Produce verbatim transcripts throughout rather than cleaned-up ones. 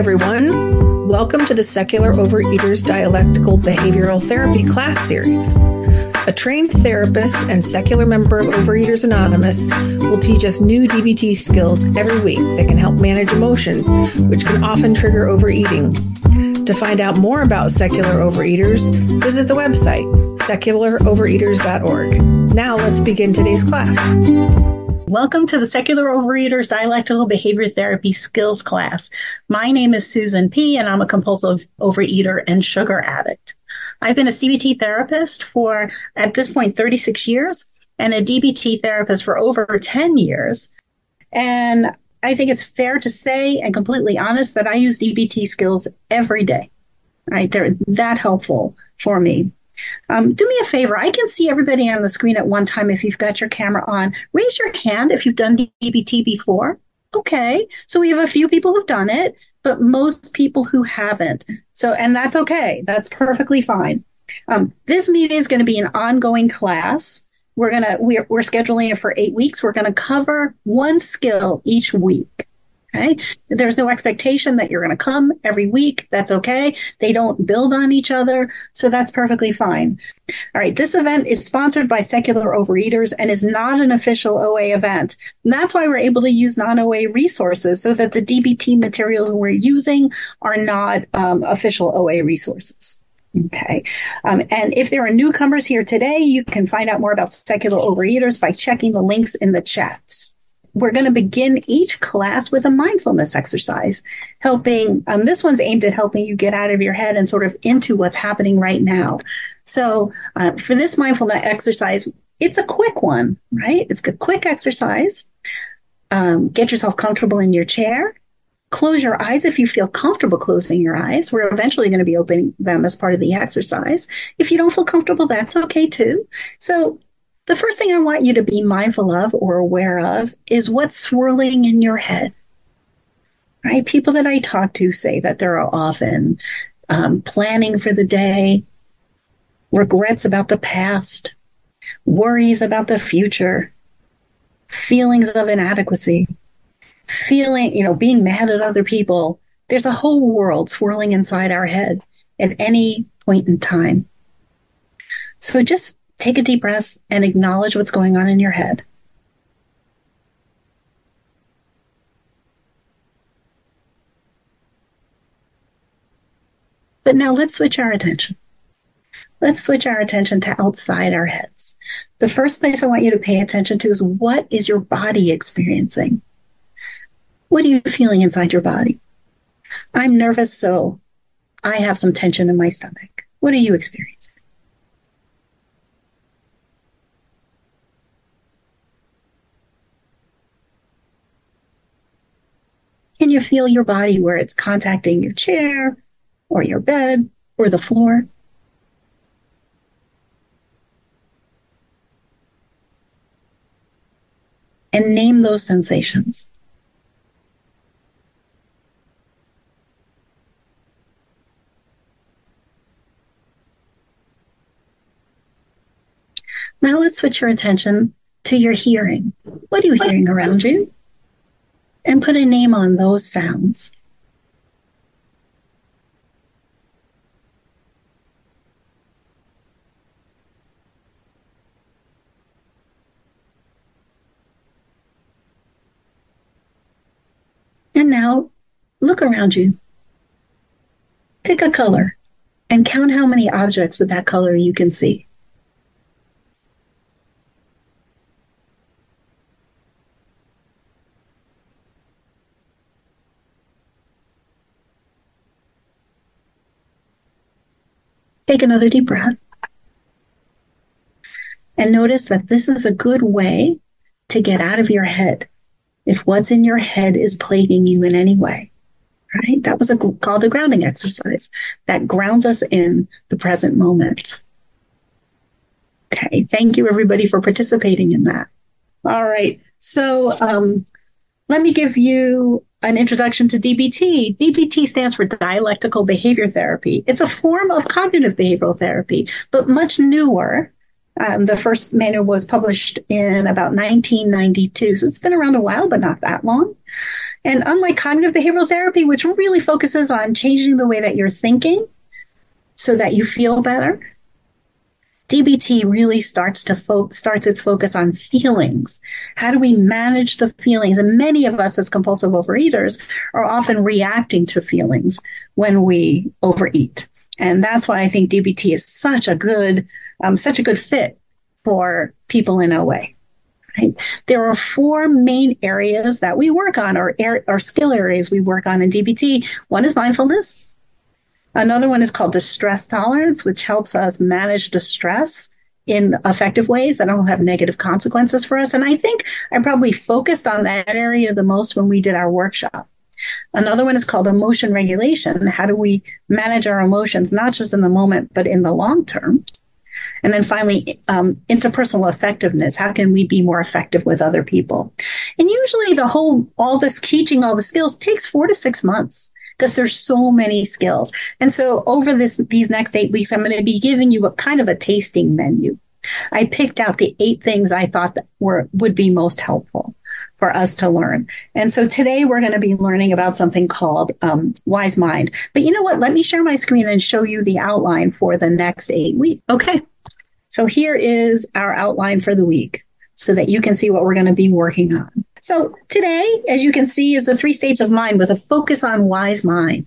everyone. Welcome to the Secular Overeaters Dialectical Behavioral Therapy class series. A trained therapist and secular member of Overeaters Anonymous will teach us new D B T skills every week that can help manage emotions, which can often trigger overeating. To find out more about secular overeaters, visit the website, secular overeaters dot org. Now let's begin today's class. Welcome to the Secular Overeaters Dialectical Behavior Therapy Skills class. My name is Susan P., and I'm a compulsive overeater and sugar addict. I've been a C B T therapist for, at this point, thirty-six years, and a D B T therapist for over ten years. And I think it's fair to say and completely honest that I use D B T skills every day. Right? They're that helpful for me. Um, do me a favor. I can see everybody on the screen at one time if you've got your camera on. Raise your hand if you've done D B T before. Okay. So we have a few people who've done it, but most people who haven't. So, and that's okay. That's perfectly fine. Um, this meeting is going to be an ongoing class. We're going to, we're, we're scheduling it for eight weeks. We're going to cover one skill each week. Okay. There's no expectation that you're going to come every week. That's okay. They don't build on each other. So that's perfectly fine. All right. This event is sponsored by Secular Overeaters and is not an official O A event. And that's why we're able to use non-O A resources so that the D B T materials we're using are not um, official O A resources. Okay. Um, and if there are newcomers here today, you can find out more about Secular Overeaters by checking the links in the chat. We're going to begin each class with a mindfulness exercise, helping, um, this one's aimed at helping you get out of your head and sort of into what's happening right now. So uh, for this mindfulness exercise, it's a quick one, right? It's a quick exercise. Um, get yourself comfortable in your chair. Close your eyes if you feel comfortable closing your eyes. We're eventually going to be opening them as part of the exercise. If you don't feel comfortable, that's okay too. So the first thing I want you to be mindful of or aware of is what's swirling in your head. Right? People that I talk to say that they're often um, planning for the day, regrets about the past, worries about the future, feelings of inadequacy, feeling, you know, being mad at other people. There's a whole world swirling inside our head at any point in time. So just take a deep breath and acknowledge what's going on in your head. But now let's switch our attention. Let's switch our attention to outside our heads. The first place I want you to pay attention to is, what is your body experiencing? What are you feeling inside your body? I'm nervous, so I have some tension in my stomach. What are you experiencing? Can you feel your body where it's contacting your chair or your bed or the floor? And name those sensations. Now let's switch your attention to your hearing. What are you hearing around you? And put a name on those sounds. And now look around you. Pick a color and count how many objects with that color you can see. Take another deep breath. And notice that this is a good way to get out of your head if what's in your head is plaguing you in any way. Right? That was a, called a grounding exercise. That grounds us in the present moment. Okay. Thank you, everybody, for participating in that. All right. So um, let me give you an introduction to D B T. D B T stands for Dialectical Behavior Therapy. It's a form of cognitive behavioral therapy, but much newer. Um, the first manual was published in about nineteen ninety-two, so it's been around a while, but not that long. And unlike cognitive behavioral therapy, which really focuses on changing the way that you're thinking so that you feel better, D B T really starts to fo- starts its focus on feelings. How do we manage the feelings? And many of us as compulsive overeaters are often reacting to feelings when we overeat. And that's why I think D B T is such a good, um, such a good fit for people in O A. Right? There are four main areas that we work on, or, er- or skill areas we work on in D B T. One is mindfulness. Another one is called distress tolerance, which helps us manage distress in effective ways that don't have negative consequences for us. And I think I probably focused on that area the most when we did our workshop. Another one is called emotion regulation. How do we manage our emotions, not just in the moment, but in the long term? And then finally, um, interpersonal effectiveness. How can we be more effective with other people? And usually the whole, all this teaching, all the skills takes four to six months. Because there's so many skills. And so over this, these next eight weeks, I'm going to be giving you a kind of a tasting menu. I picked out the eight things I thought that were, would be most helpful for us to learn. And so today we're going to be learning about something called um, Wise Mind. But you know what? Let me share my screen and show you the outline for the next eight weeks. Okay. So here is our outline for the week so that you can see what we're going to be working on. So today, as you can see, is the three states of mind with a focus on wise mind.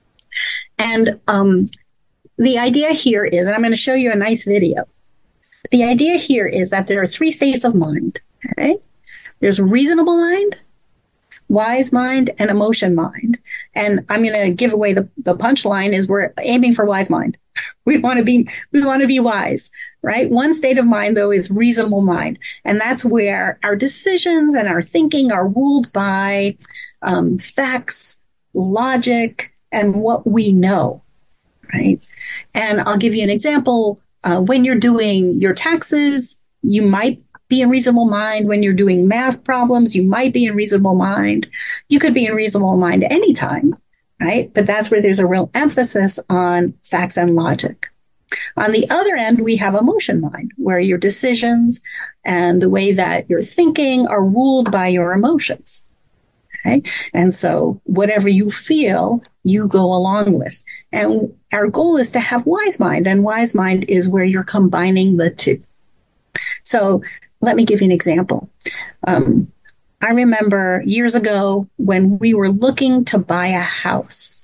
And um, the idea here is, and I'm going to show you a nice video. The idea here is that there are three states of mind. Okay? There's reasonable mind, wise mind, and emotion mind. And I'm going to give away the, the punchline is we're aiming for wise mind. We want to be, we want to be wise, right? One state of mind, though, is reasonable mind. And that's where our decisions and our thinking are ruled by um, facts, logic, and what we know, right? And I'll give you an example. Uh, when you're doing your taxes, you might be in reasonable mind. When you're doing math problems, you might be in reasonable mind. You could be in reasonable mind anytime, right? But that's where there's a real emphasis on facts and logic. On the other end, we have emotion mind, where your decisions and the way that you're thinking are ruled by your emotions. Okay. And so whatever you feel, you go along with. And our goal is to have wise mind, and wise mind is where you're combining the two. So let me give you an example. Um, I remember years ago when we were looking to buy a house.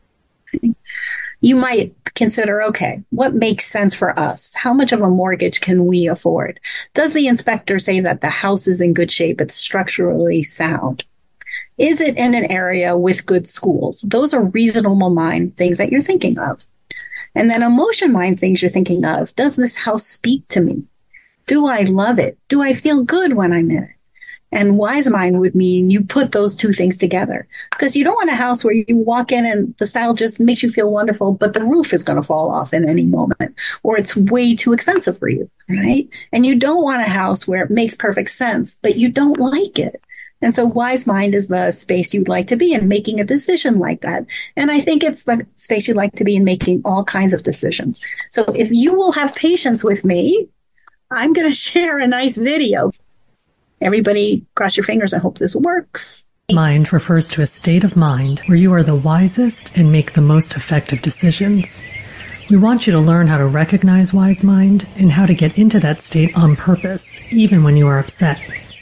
You might consider, okay, what makes sense for us? How much of a mortgage can we afford? Does the inspector say that the house is in good shape? It's structurally sound. Is it in an area with good schools? Those are reasonable mind things that you're thinking of. And then emotion mind things you're thinking of. Does this house speak to me? Do I love it? Do I feel good when I'm in it? And wise mind would mean you put those two things together, because you don't want a house where you walk in and the style just makes you feel wonderful, but the roof is going to fall off in any moment, or it's way too expensive for you, right? And you don't want a house where it makes perfect sense, but you don't like it. And so wise mind is the space you'd like to be in making a decision like that. And I think it's the space you'd like to be in making all kinds of decisions. So if you will have patience with me, I'm going to share a nice video. Everybody cross your fingers. I hope this works. Mind refers to a state of mind where you are the wisest and make the most effective decisions. We want you to learn how to recognize wise mind and how to get into that state on purpose, even when you are upset.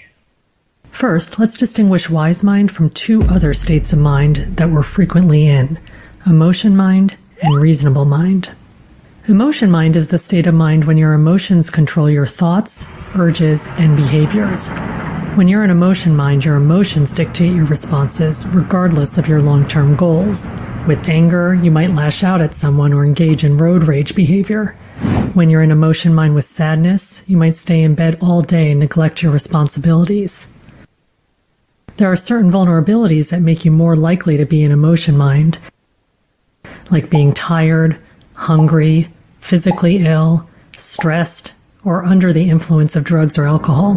First, let's distinguish wise mind from two other states of mind that we're frequently in, emotion mind and reasonable mind. Emotion mind is the state of mind when your emotions control your thoughts, urges, and behaviors. When you're in emotion mind, your emotions dictate your responses, regardless of your long-term goals. With anger, you might lash out at someone or engage in road rage behavior. When you're in emotion mind with sadness, you might stay in bed all day and neglect your responsibilities. There are certain vulnerabilities that make you more likely to be in emotion mind, like being tired, hungry, physically ill, stressed, or under the influence of drugs or alcohol.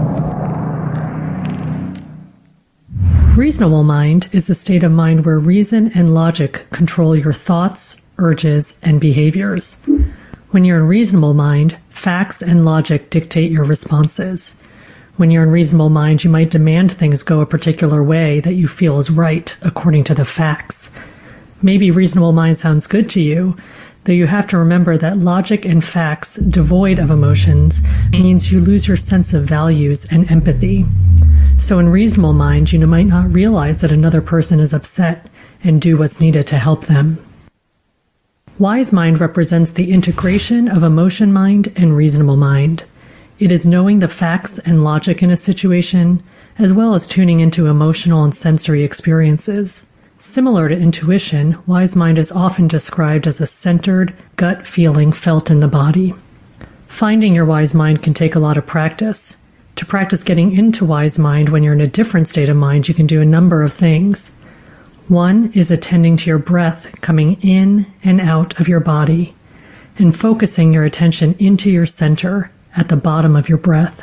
Reasonable mind is a state of mind where reason and logic control your thoughts, urges, and behaviors. When you're in reasonable mind, facts and logic dictate your responses. When you're in reasonable mind, you might demand things go a particular way that you feel is right according to the facts. Maybe reasonable mind sounds good to you, though you have to remember that logic and facts devoid of emotions means you lose your sense of values and empathy. So in reasonable mind, you might not realize that another person is upset and do what's needed to help them. Wise mind represents the integration of emotion mind and reasonable mind. It is knowing the facts and logic in a situation, as well as tuning into emotional and sensory experiences. Similar to intuition, wise mind is often described as a centered, gut feeling felt in the body. Finding your wise mind can take a lot of practice. To practice getting into wise mind when you're in a different state of mind, you can do a number of things. One is attending to your breath coming in and out of your body and focusing your attention into your center at the bottom of your breath.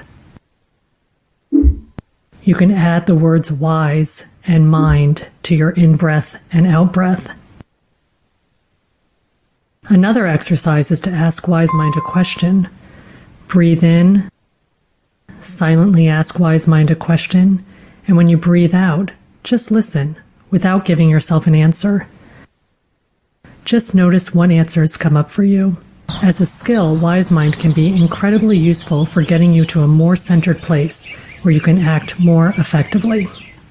You can add the words wise and mind to your in-breath and out-breath. Another exercise is to ask wise mind a question. Breathe in, silently ask wise mind a question, and when you breathe out, just listen without giving yourself an answer. Just notice what answers come up for you. As a skill, wise mind can be incredibly useful for getting you to a more centered place where you can act more effectively.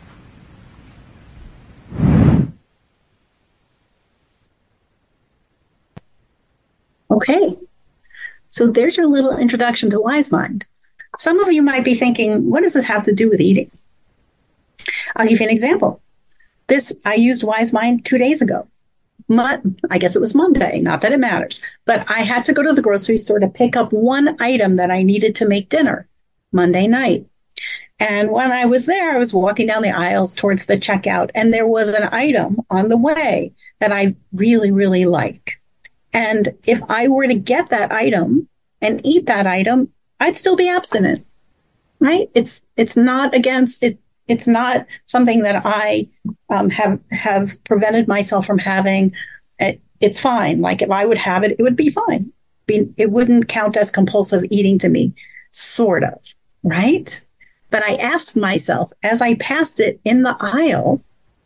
Okay, so there's your little introduction to wise mind. Some of you might be thinking, what does this have to do with eating? I'll give you an example. This, I used wise mind two days ago. Mon- I guess it was Monday, not that it matters, but I had to go to the grocery store to pick up one item that I needed to make dinner Monday night. And when I was there, I was walking down the aisles towards the checkout, and there was an item on the way that I really, really like. And if I were to get that item and eat that item, I'd still be abstinent, right? It's it's not against it. It's not something that I um, have have prevented myself from having. It, it's fine. Like if I would have it, it would be fine. Be, it wouldn't count as compulsive eating to me, sort of, right? But I asked myself as I passed it in the aisle,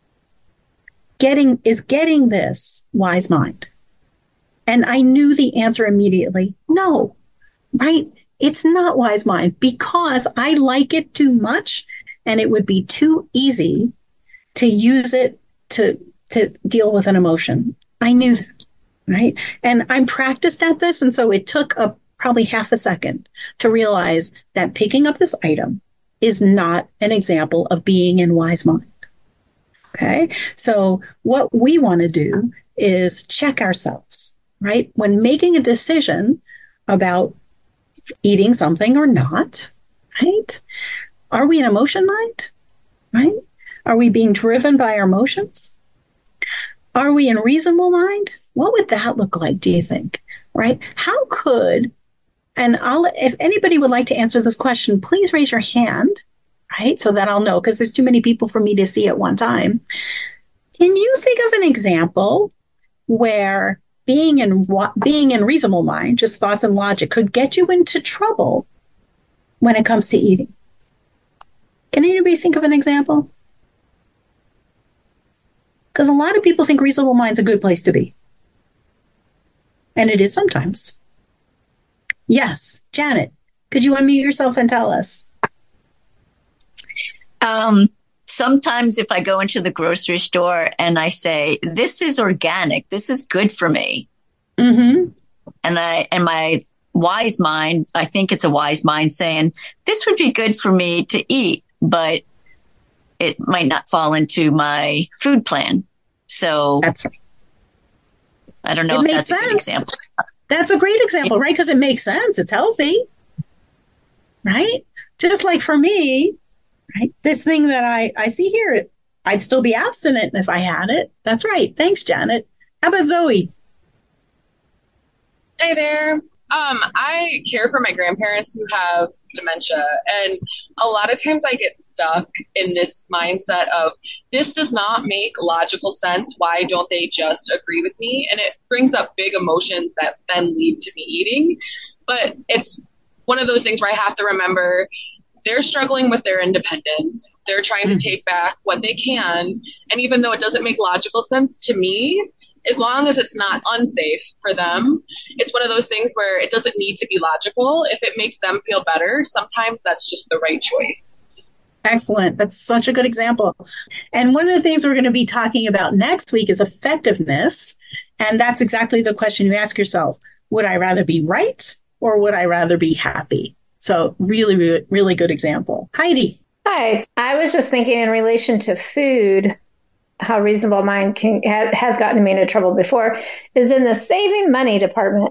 getting is getting this wise mind? And I knew the answer immediately. No, right? It's not wise mind because I like it too much and it would be too easy to use it to, to deal with an emotion. I knew that, right? And I'm practiced at this. And so it took a, probably half a second to realize that picking up this item is not an example of being in wise mind. Okay. So what we want to do is check ourselves. Right? When making a decision about eating something or not, right? Are we in emotion mind? Right? Are we being driven by our emotions? Are we in reasonable mind? What would that look like, do you think? Right? How could, and I'll, if anybody would like to answer this question, please raise your hand, right? So that I'll know, because there's too many people for me to see at one time. Can you think of an example where being in being in reasonable mind, just thoughts and logic, could get you into trouble when it comes to eating? Can anybody think of an example? Because a lot of people think reasonable mind's a good place to be. And it is sometimes. Yes, Janet, could you unmute yourself and tell us? Um, sometimes if I go into the grocery store and I say, this is organic, this is good for me. Mm-hmm. And I, and my wise mind, I think it's a wise mind saying, this would be good for me to eat, but it might not fall into my food plan. So that's right. I don't know it if makes that's a sense. good example. That's a great example, right? Because it makes sense. It's healthy, right? Just like for me, right? This thing that I, I see here, I'd still be abstinent if I had it. That's right. Thanks, Janet. How about Zoe? Hey there. Um, I care for my grandparents who have dementia, and a lot of times I get stuck in this mindset of this does not make logical sense. Why don't they just agree with me? And it brings up big emotions that then lead to me eating. But it's one of those things where I have to remember they're struggling with their independence. They're trying to take back what they can. And even though it doesn't make logical sense to me, as long as it's not unsafe for them, it's one of those things where it doesn't need to be logical. If it makes them feel better, sometimes that's just the right choice. Excellent. That's such a good example. And one of the things we're going to be talking about next week is effectiveness. And that's exactly the question you ask yourself. Would I rather be right or would I rather be happy? So really, really, really good example. Heidi. Hi. I was just thinking in relation to food, how reasonable mind can, ha, has gotten me into trouble before is in the saving money department.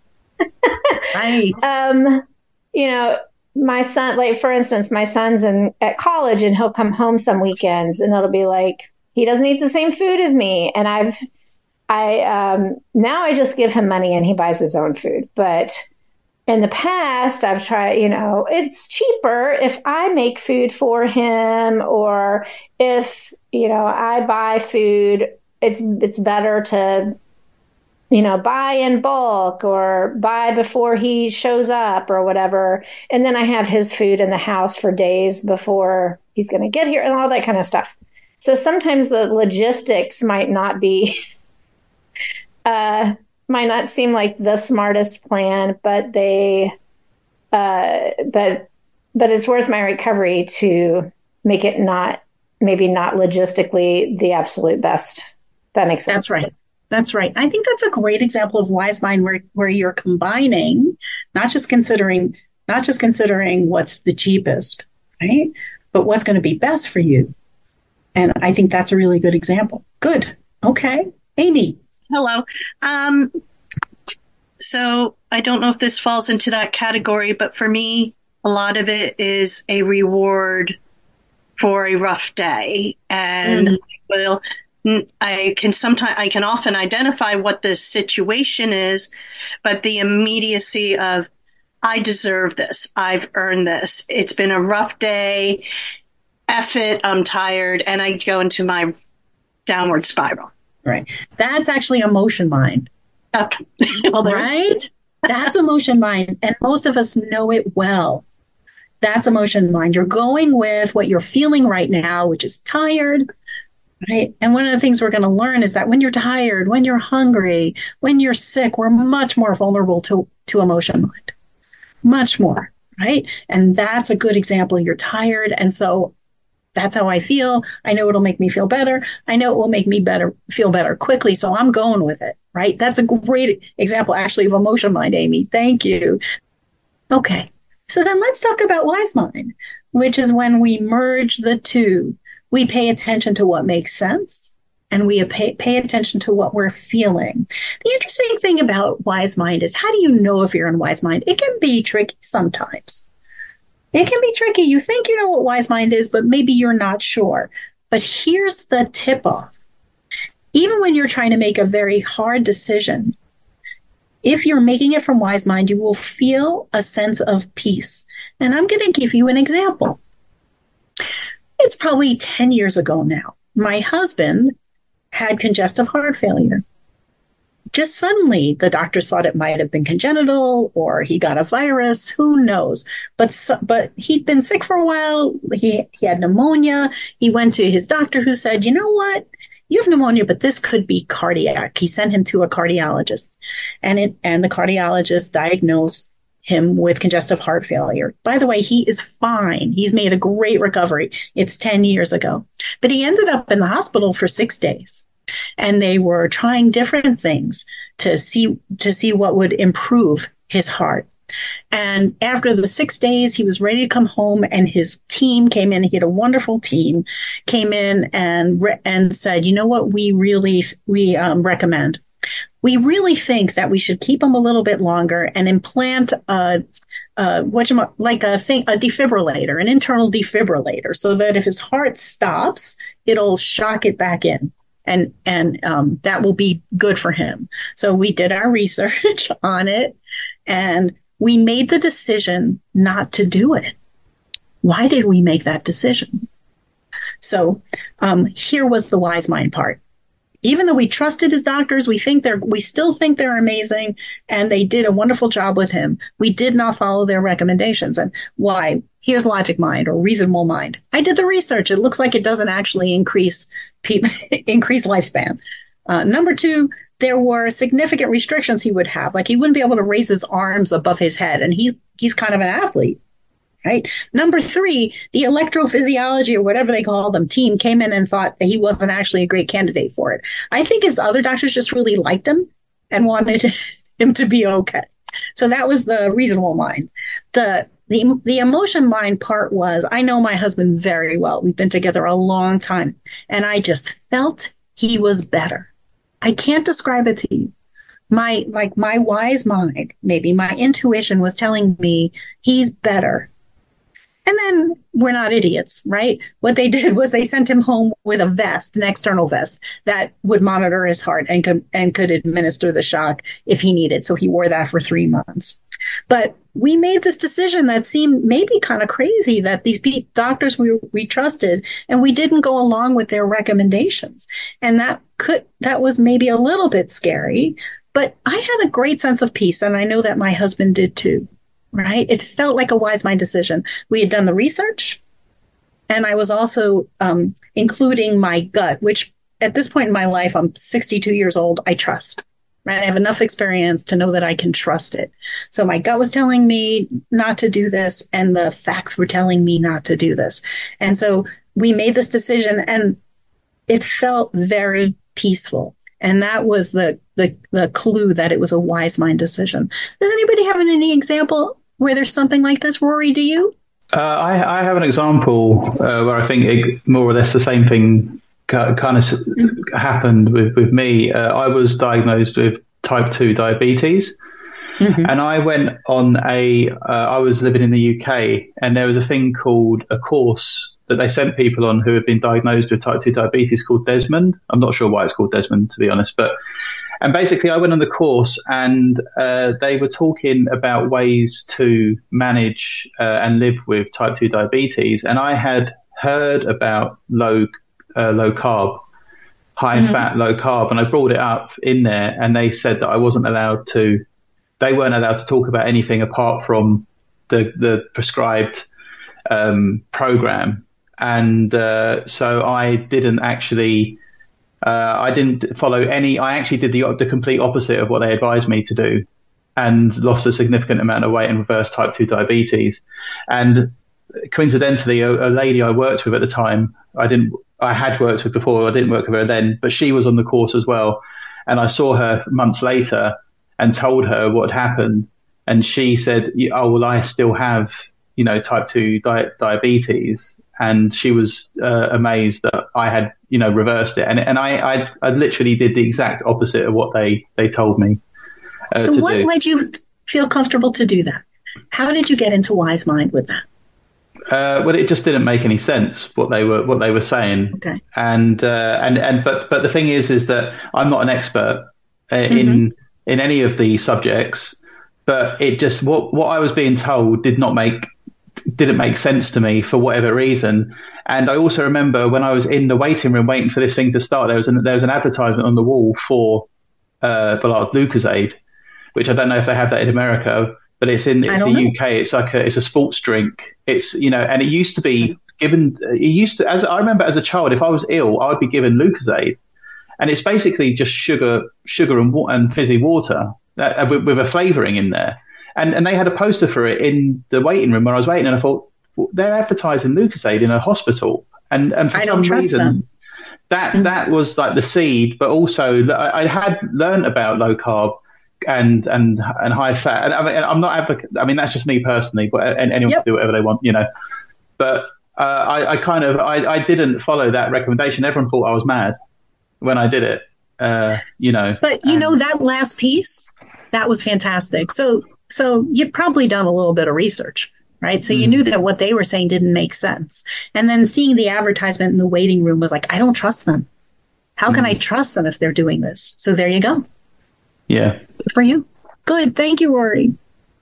Right. Um, you know, my son, like for instance, my son's in at college and he'll come home some weekends and it'll be like, he doesn't eat the same food as me. And I've, I, um, now I just give him money and he buys his own food. But in the past, I've tried, you know, it's cheaper if I make food for him, or if, you know, I buy food, it's, it's better to, you know, buy in bulk or buy before he shows up or whatever. And then I have his food in the house for days before he's going to get here and all that kind of stuff. So sometimes the logistics might not be, uh, might not seem like the smartest plan, but they, uh, but, but it's worth my recovery to make it not, maybe not logistically the absolute best. That makes sense. That's right. That's right. I think that's a great example of wise mind where, where you're combining, not just considering, not just considering what's the cheapest, right? But what's going to be best for you. And I think that's a really good example. Good. Okay. Amy. Hello. Um, so I don't know if this falls into that category, but for me, a lot of it is a reward for a rough day. And mm. will I can sometimes, I can often identify what the situation is, but the immediacy of, I deserve this. I've earned this. It's been a rough day. F it. I'm tired. And I go into my downward spiral. Right. That's actually emotion mind. Okay. Well, right? That's emotion mind. And most of us know it well. That's emotion mind. You're going with what you're feeling right now, which is tired. Right. And one of the things we're going to learn is that when you're tired, when you're hungry, when you're sick, we're much more vulnerable to, to emotion mind. Much more. Right. And that's a good example. You're tired. And so that's how I feel. I know it'll make me feel better. I know it will make me better, feel better quickly. So I'm going with it. Right. That's a great example, actually, of emotion mind, Amy. Thank you. Okay. So then let's talk about wise mind, which is when we merge the two. We pay attention to what makes sense, and we pay, pay attention to what we're feeling. The interesting thing about wise mind is, how do you know if you're in wise mind? It can be tricky sometimes. It can be tricky. You think you know what wise mind is, but maybe you're not sure. But here's the tip-off. Even when you're trying to make a very hard decision, if you're making it from wise mind, you will feel a sense of peace. And I'm going to give you an example. It's probably ten years ago now. My husband had congestive heart failure. Just suddenly, the doctors thought it might have been congenital or he got a virus. Who knows? But but he'd been sick for a while. He, he had pneumonia. He went to his doctor who said, you know what? You have pneumonia, but this could be cardiac. He sent him to a cardiologist. And, it, and the cardiologist diagnosed him with congestive heart failure. By the way, he is fine. He's made a great recovery. It's ten years ago. But he ended up in the hospital for six days. And they were trying different things to see, to see what would improve his heart. And after the six days, he was ready to come home, and his team came in. He had a wonderful team, came in and, re- and said, you know what, we really, we um, recommend. We really think that we should keep him a little bit longer and implant a, a what you like a thing, a defibrillator, an internal defibrillator, so that if his heart stops, it'll shock it back in, and and um, that will be good for him. So we did our research on it, and we made the decision not to do it. Why did we make that decision? So um, here was the wise mind part. Even though we trusted his doctors, we think they're, we still think they're amazing, and they did a wonderful job with him. We did not follow their recommendations. And why? here's logic mind or reasonable mind. I did the research. It looks like it doesn't actually increase pe- increase lifespan. Uh, number two, there were significant restrictions he would have. Like he wouldn't be able to raise his arms above his head. And he's, he's kind of an athlete, right? Number three, the electrophysiology or whatever they call them team came in and thought that he wasn't actually a great candidate for it. I think his other doctors just really liked him and wanted him to be okay. So that was the reasonable mind. The The, the emotion mind part was, I know my husband very well. We've been together a long time, and I just felt he was better. I can't describe it to you. My, like my wise mind, maybe my intuition was telling me he's better. And then we're not idiots, right? What they did was they sent him home with a vest, an external vest that would monitor his heart and could, and could administer the shock if he needed. So he wore that for three months. But we made this decision that seemed maybe kind of crazy, that these pe- doctors we, we trusted, and we didn't go along with their recommendations. And that could, that was maybe a little bit scary, but I had a great sense of peace. And I know that my husband did too. Right? It felt like a wise mind decision. We had done the research, and I was also um, including my gut, which at this point in my life, I'm sixty-two years old. I trust. Right? I have enough experience to know that I can trust it. So my gut was telling me not to do this, and the facts were telling me not to do this. And so we made this decision, and it felt very peaceful. And that was the, the, the clue that it was a wise mind decision. Does anybody have any example where there's something like this? Rory, do you? Uh, I, I have an example uh, where I think it, more or less the same thing kind of mm-hmm. happened with, with me. Uh, I was diagnosed with type two diabetes. Mm-hmm. And I went on a, uh, I was living in the U K, and there was a thing called a course that they sent people on who had been diagnosed with type two diabetes called Desmond. I'm not sure why it's called Desmond, to be honest, but and basically I went on the course, and uh, they were talking about ways to manage uh, and live with type two diabetes. And I had heard about low, uh, low carb, high mm-hmm. fat, low carb. And I brought it up in there, and they said that I wasn't allowed to, they weren't allowed to talk about anything apart from the, the prescribed um, program. And uh, so I didn't actually, uh, I didn't follow any, I actually did the, the complete opposite of what they advised me to do, and lost a significant amount of weight and reversed type two diabetes. And coincidentally, a, a lady I worked with at the time, I didn't, I had worked with before, I didn't work with her then, but she was on the course as well. And I saw her months later and told her what had happened. And she said, oh, well, I still have, you know, type two di- diabetes. And she was uh, amazed that I had, you know, reversed it. And and I, I, I literally did the exact opposite of what they, they told me uh, so to what do. led you feel comfortable to do that? How did you get into Wise Mind with that? Uh, well, it just didn't make any sense what they were what they were saying. Okay. And uh, and and but but the thing is, is that I'm not an expert uh, mm-hmm. in in any of the subjects. But it just what what I was being told did not make. didn't make sense to me for whatever reason. And I also remember when I was in the waiting room waiting for this thing to start, there was an, there was an advertisement on the wall for uh, for like Lucozade, which I don't know if they have that in America, but it's in it's the know. U K. It's like a, it's a sports drink. It's, you know, and it used to be given, it used to, as I remember as a child, if I was ill, I would be given Lucozade. And it's basically just sugar, sugar and, and fizzy water that, with, with a flavoring in there. And and they had a poster for it in the waiting room where I was waiting, and I thought, well, they're advertising Lucozade in a hospital, and and for I some reason them. that mm. that was like the seed. But also, I, I had learned about low carb and and and high fat, and I mean, I'm not advocate. I mean, that's just me personally, but and anyone yep. can do whatever they want, you know. But uh, I, I kind of I, I didn't follow that recommendation. Everyone thought I was mad when I did it, uh, you know. But you and, know that last piece, that was fantastic. So. So you'd probably done a little bit of research, right? So mm. you knew that what they were saying didn't make sense. And then seeing the advertisement in the waiting room was like, I don't trust them. How can mm. I trust them if they're doing this? So there you go. Yeah. Good for you. Good. Thank you, Rory.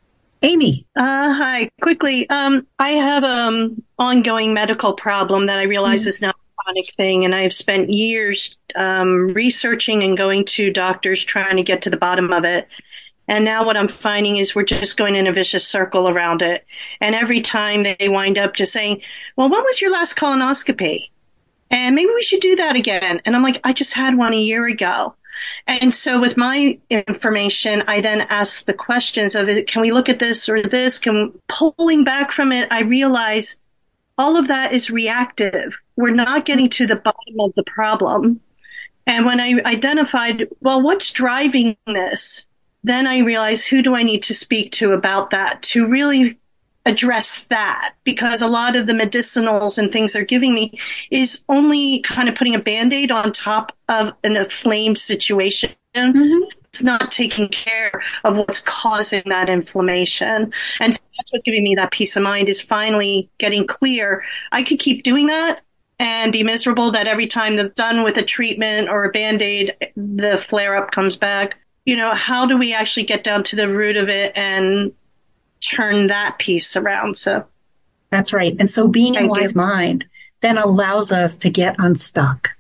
Amy. Uh, hi. Quickly, um, I have an um, ongoing medical problem that I realize mm. is not a chronic thing. And I've spent years um, researching and going to doctors trying to get to the bottom of it. And now what I'm finding is we're just going in a vicious circle around it. And every time they wind up just saying, well, when was your last colonoscopy? And maybe we should do that again. And I'm like, I just had one a year ago. And so with my information, I then ask the questions of, can we look at this or this? Can pulling back from it, I realize all of that is reactive. We're not getting to the bottom of the problem. And when I identified, well, what's driving this? Then I realized, who do I need to speak to about that to really address that? Because a lot of the medicinals and things they're giving me is only kind of putting a Band-Aid on top of an inflamed situation. Mm-hmm. It's not taking care of what's causing that inflammation. And so that's what's giving me that peace of mind, is finally getting clear. I could keep doing that and be miserable that every time they're done with a treatment or a Band-Aid, the flare-up comes back. You know, how do we actually get down to the root of it and turn that piece around? So that's right. And so being in Wise Mind then allows us to get unstuck.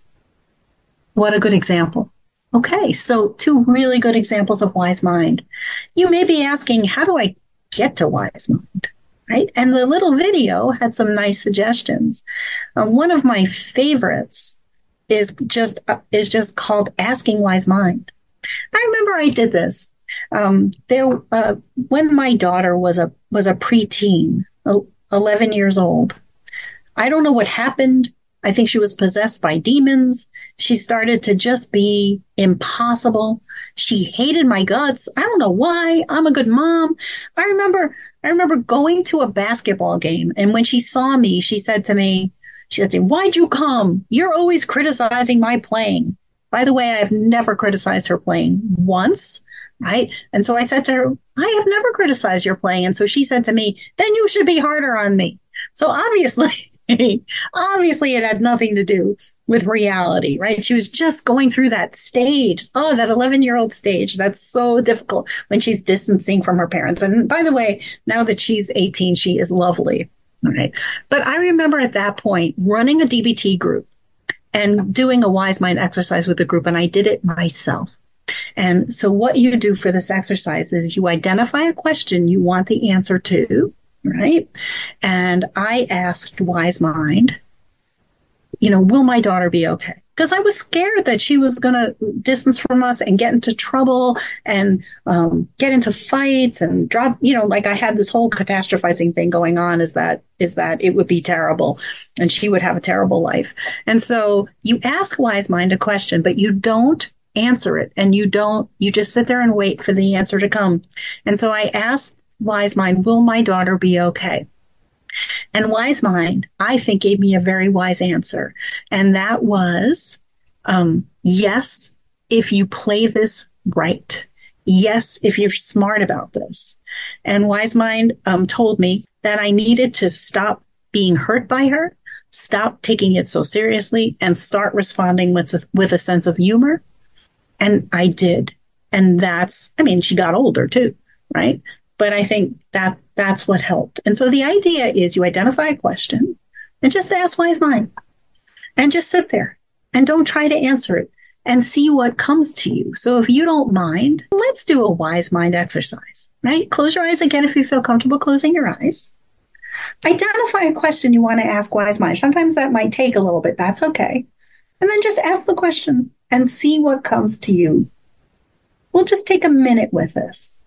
What a good example. Okay, so two really good examples of Wise Mind. You may be asking, how do I get to Wise Mind? Right? And the little video had some nice suggestions. Um, one of my favorites is just uh, is just called Asking Wise Mind. I remember I did this. Um, there, uh, when my daughter was a was a preteen, eleven years old. I don't know what happened. I think she was possessed by demons. She started to just be impossible. She hated my guts. I don't know why. I'm a good mom. I remember, I remember going to a basketball game, and when she saw me, she said to me, she said to me, "Why'd you come? You're always criticizing my playing." By the way, I have never criticized her playing once, right? And so I said to her, "I have never criticized your playing." And so she said to me, "Then you should be harder on me." So obviously, obviously it had nothing to do with reality, right? She was just going through that stage. Oh, that eleven-year-old stage. That's so difficult when she's distancing from her parents. And by the way, now that she's eighteen, she is lovely, right? But I remember at that point running a D B T group and doing a Wise Mind exercise with the group, and I did it myself. And so what you do for this exercise is you identify a question you want the answer to, right? And I asked Wise Mind, you know, will my daughter be okay? Because I was scared that she was going to distance from us and get into trouble and um, get into fights and drop, you know, like I had this whole catastrophizing thing going on, is that is that it would be terrible and she would have a terrible life. And so you ask Wise Mind a question, but you don't answer it, and you don't, you just sit there and wait for the answer to come. And so I asked Wise Mind, will my daughter be okay? And Wise Mind, I think, gave me a very wise answer. And that was, um, yes, if you play this right. Yes, if you're smart about this. And Wise Mind um, told me that I needed to stop being hurt by her, stop taking it so seriously, and start responding with a, with a sense of humor. And I did. And that's, I mean, she got older too, right? But I think that that's what helped. And so the idea is you identify a question and just ask Wise Mind and just sit there and don't try to answer it and see what comes to you. So if you don't mind, let's do a Wise Mind exercise, right? Close your eyes again if you feel comfortable closing your eyes. Identify a question you want to ask Wise Mind. Sometimes that might take a little bit. That's okay. And then just ask the question and see what comes to you. We'll just take a minute with this.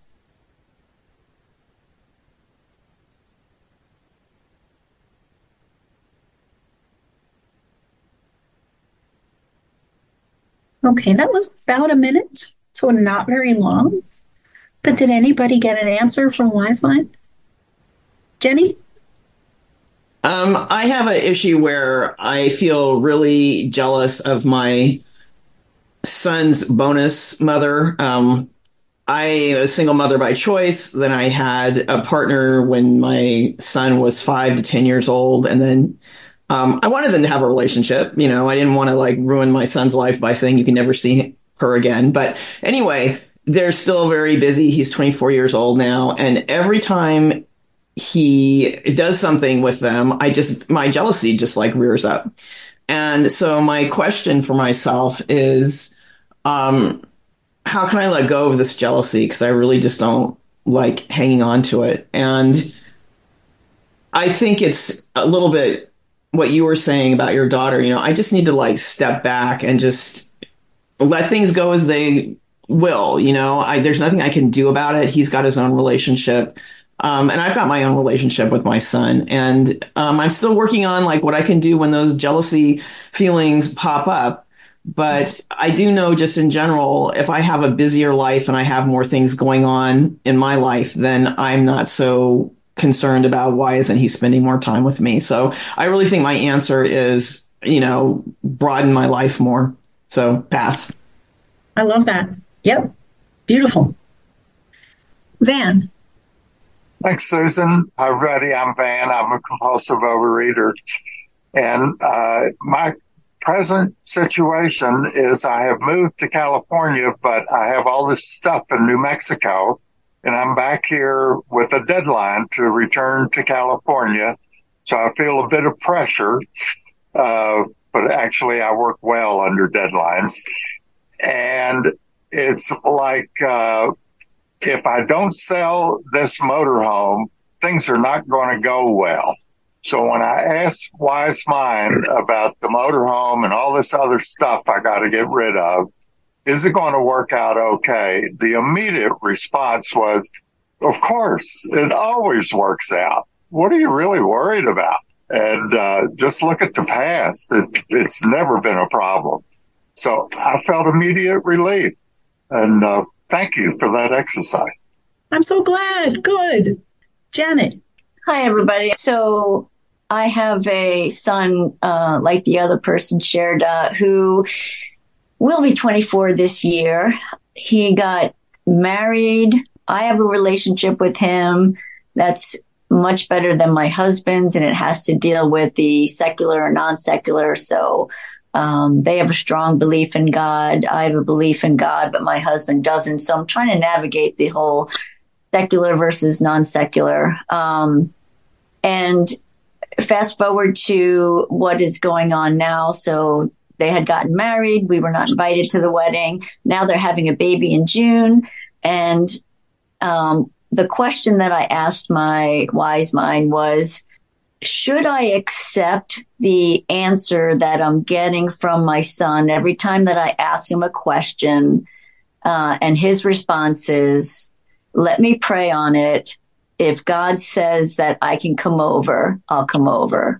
Okay, that was about a minute, so not very long. But did anybody get an answer from Wise Mind? Jenny? Um, I have an issue where I feel really jealous of my son's bonus mother. Um, I am a single mother by choice. Then I had a partner when my son was five to ten years old, and then Um, I wanted them to have a relationship. You know, I didn't want to like ruin my son's life by saying you can never see her again. But anyway, they're still very busy. He's twenty-four years old now. And every time he does something with them, I just, my jealousy just like rears up. And so my question for myself is, um, how can I let go of this jealousy? Because I really just don't like hanging on to it. And I think it's a little bit what you were saying about your daughter. You know, I just need to like step back and just let things go as they will. You know, I, there's nothing I can do about it. He's got his own relationship. Um, and I've got my own relationship with my son. And um, I'm still working on like what I can do when those jealousy feelings pop up. But I do know just in general, if I have a busier life and I have more things going on in my life, then I'm not so concerned about why isn't he spending more time with me. So I really think my answer is, you know, broaden my life more. So pass. I love that. Yep. Beautiful. Van. Thanks, Susan. Hi, everybody. I'm Van. I'm a compulsive overeater. And uh, my present situation is I have moved to California, but I have all this stuff in New Mexico. And I'm back here with a deadline to return to California. So I feel a bit of pressure. Uh, but actually, I work well under deadlines. And it's like, uh, if I don't sell this motorhome, things are not going to go well. So when I asked Wise Mind about the motorhome and all this other stuff I got to get rid of, is it going to work out okay? The immediate response was, of course, it always works out. What are you really worried about? And uh, just look at the past. It, it's never been a problem. So I felt immediate relief. And uh, thank you for that exercise. I'm so glad. Good. Janet. Hi, everybody. So I have a son, uh, like the other person shared, uh, who will be twenty-four this year. He got married. I have a relationship with him that's much better than my husband's, and it has to deal with the secular or non-secular. So um, they have a strong belief in God. I have a belief in God, but my husband doesn't. So I'm trying to navigate the whole secular versus non-secular. Um, and fast forward to what is going on now. So they had gotten married. We were not invited to the wedding. Now they're having a baby in June. And um, the question that I asked my wise mind was, should I accept the answer that I'm getting from my son every time that I ask him a question? Uh, and his response is, let me pray on it. If God says that I can come over, I'll come over.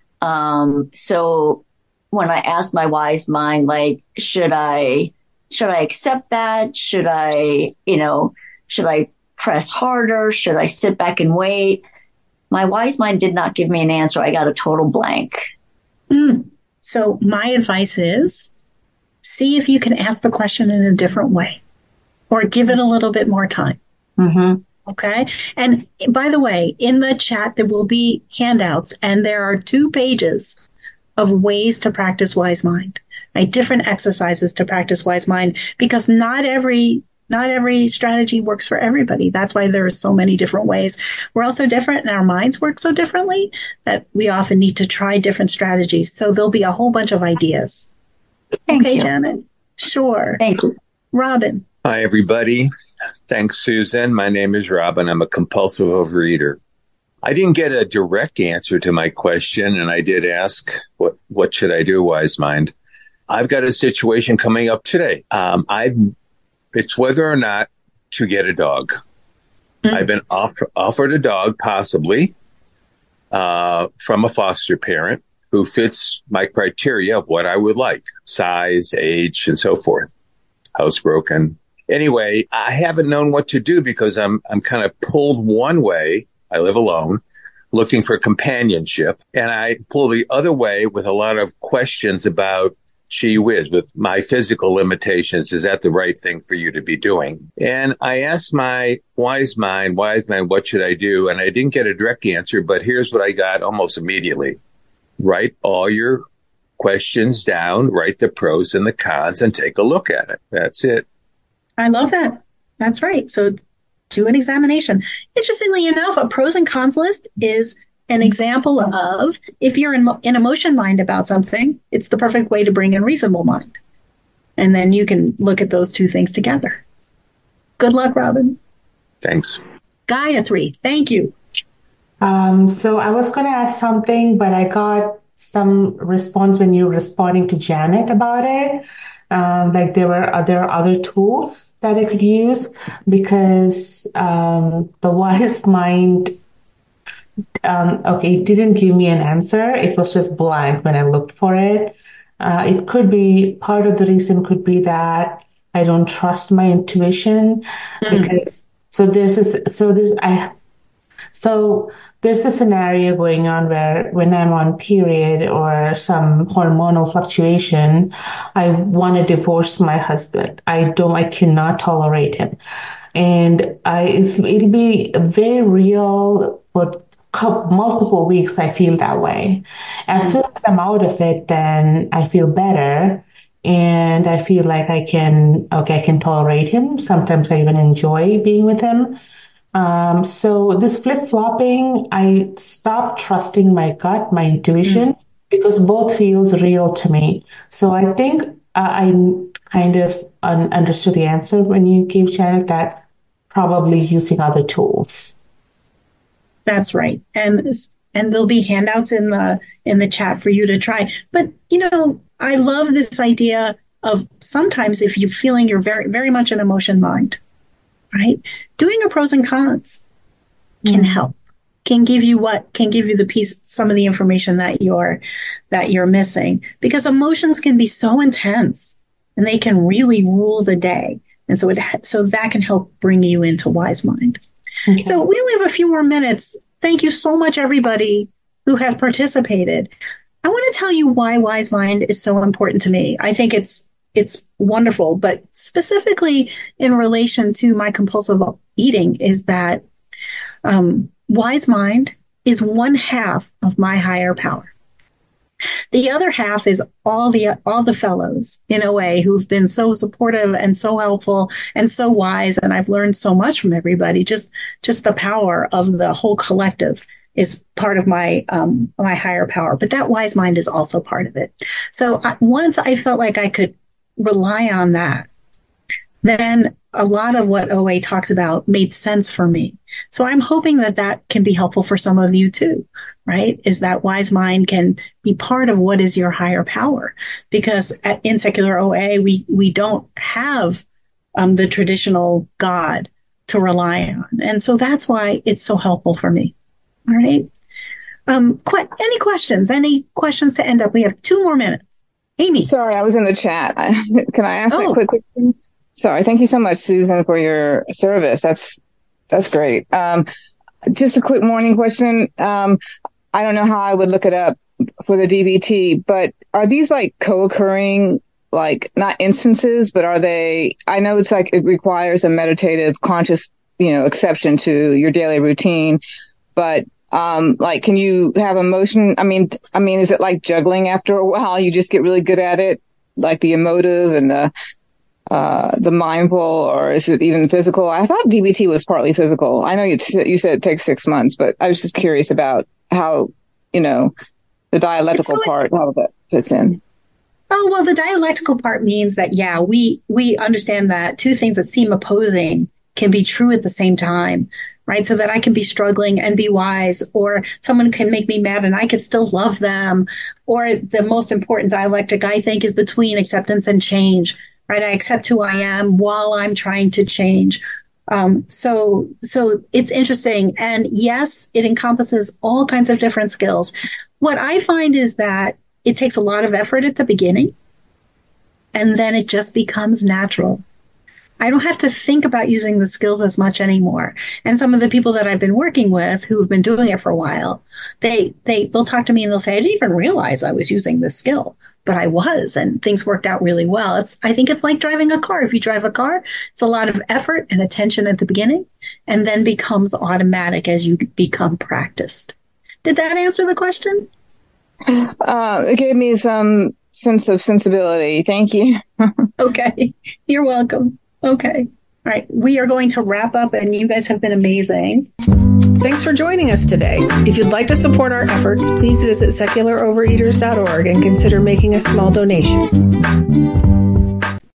Um, so when I asked my wise mind, like, should I, should I accept that? Should I, you know, should I press harder? Should I sit back and wait? My wise mind did not give me an answer. I got a total blank. Mm. So my advice is see if you can ask the question in a different way or give it a little bit more time. Mm-hmm. Okay. And by the way, in the chat, there will be handouts, and there are two pages of ways to practice wise mind, right? Different exercises to practice wise mind, because not every Not every strategy works for everybody. That's why there are so many different ways. We're also different, and our minds work so differently that we often need to try different strategies. So there'll be a whole bunch of ideas. Thank okay, you. Janet. Sure. Thank you. Robin. Hi, everybody. Thanks, Susan. My name is Robin. I'm a compulsive overeater. I didn't get a direct answer to my question, and I did ask, what, what should I do, Wise Mind? I've got a situation coming up today. Um, I've It's whether or not to get a dog. Mm-hmm. I've been off- offered a dog, possibly, uh, from a foster parent who fits my criteria of what I would like. Size, age, and so forth. Housebroken. Anyway, I haven't known what to do because I'm I'm kind of pulled one way. I live alone, looking for companionship. And I pull the other way with a lot of questions about, gee whiz, with my physical limitations, is that the right thing for you to be doing? And I asked my wise mind, wise mind, what should I do? And I didn't get a direct answer, but here's what I got almost immediately. Write all your questions down, write the pros and the cons, and take a look at it. That's it. I love that. That's right. So do an examination. Interestingly enough, a pros and cons list is an example of, if you're in, in emotion mind about something, it's the perfect way to bring in reasonable mind. And then you can look at those two things together. Good luck, Robin. Thanks. Gayatri, thank you. Um, so I was going to ask something, but I got some response when you were responding to Janet about it. Um, like there were other other tools that I could use because um, the Wise Mind, um, okay, it didn't give me an answer. It was just blank when I looked for it. Uh, it could be, part of the reason could be that I don't trust my intuition mm. because, so there's this, so there's, I, so there's a scenario going on where when I'm on period or some hormonal fluctuation, I want to divorce my husband. I don't, I cannot tolerate him. And I, it's, it'll be very real for multiple weeks. I feel that way. As mm. soon as I'm out of it, then I feel better. And I feel like I can, okay, I can tolerate him. Sometimes I even enjoy being with him. Um, so this flip-flopping, I stopped trusting my gut, my intuition, mm. because both feels real to me. So I think uh, I kind of un- understood the answer when you gave Janet that probably using other tools. That's right. And and there'll be handouts in the in the chat for you to try. But, you know, I love this idea of sometimes if you're feeling you're very, very much an emotion mind, right? Doing a pros and cons can mm. help, can give you what, can give you the piece, some of the information that you're, that you're missing, because emotions can be so intense and they can really rule the day. And so it, so that can help bring you into Wise Mind. Okay. So we only have a few more minutes. Thank you so much, everybody who has participated. I want to tell you why Wise Mind is so important to me. I think it's, It's wonderful, but specifically in relation to my compulsive eating is that um, Wise Mind is one half of my higher power. The other half is all the all the fellows in O A who've been so supportive and so helpful and so wise, and I've learned so much from everybody. Just just the power of the whole collective is part of my um, my higher power, but that Wise Mind is also part of it. So I, once I felt like I could rely on that, then a lot of what O A talks about made sense for me. So I'm hoping that that can be helpful for some of you too, right? Is that Wise Mind can be part of what is your higher power, because at, in secular O A, we, we don't have um, the traditional God to rely on. And so that's why it's so helpful for me. All right. Um, qu- any questions, any questions to end up? We have two more minutes. Amy. Sorry, I was in the chat. Can I ask oh. a quick question? Sorry. Thank you so much, Susan, for your service. That's that's great. Um, just a quick morning question. Um, I don't know how I would look it up for the D B T, but are these like co-occurring, like not instances, but are they, I know it's like it requires a meditative, conscious, you know, exception to your daily routine, but Um, like, can you have emotion? I mean, I mean, is it like juggling after a while? You just get really good at it, like the emotive and the, uh, the mindful, or is it even physical? I thought D B T was partly physical. I know you, t- you said it takes six months, but I was just curious about how, you know, the dialectical so part, how that fits in. Oh, well, the dialectical part means that, yeah, we, we understand that two things that seem opposing can be true at the same time. Right. So that I can be struggling and be wise, or someone can make me mad and I can still love them. Or the most important dialectic, I think, is between acceptance and change. Right. I accept who I am while I'm trying to change. Um, so, so it's interesting. And yes, it encompasses all kinds of different skills. What I find is that it takes a lot of effort at the beginning, and then it just becomes natural. I don't have to think about using the skills as much anymore. And some of the people that I've been working with who have been doing it for a while, they, they, they'll talk to me and they'll say, I didn't even realize I was using this skill, but I was, and things worked out really well. It's, I think it's like driving a car. If you drive a car, it's a lot of effort and attention at the beginning, and then becomes automatic as you become practiced. Did that answer the question? Uh, it gave me some sense of sensibility. Thank you. Okay. You're welcome. Okay. All right. We are going to wrap up, and you guys have been amazing. Thanks for joining us today. If you'd like to support our efforts, please visit secular overeaters dot org and consider making a small donation.